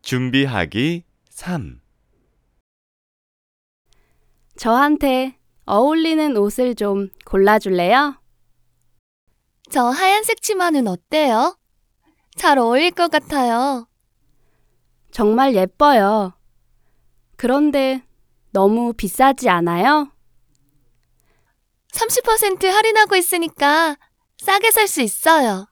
준비하기 3. 저한테 어울리는 옷을 좀 골라줄래요? 저 하얀색 치마는 어때요? 잘 어울릴 것 같아요. 정말 예뻐요. 그런데 너무 비싸지 않아요? 30% 할인하고 있으니까 싸게 살 수 있어요.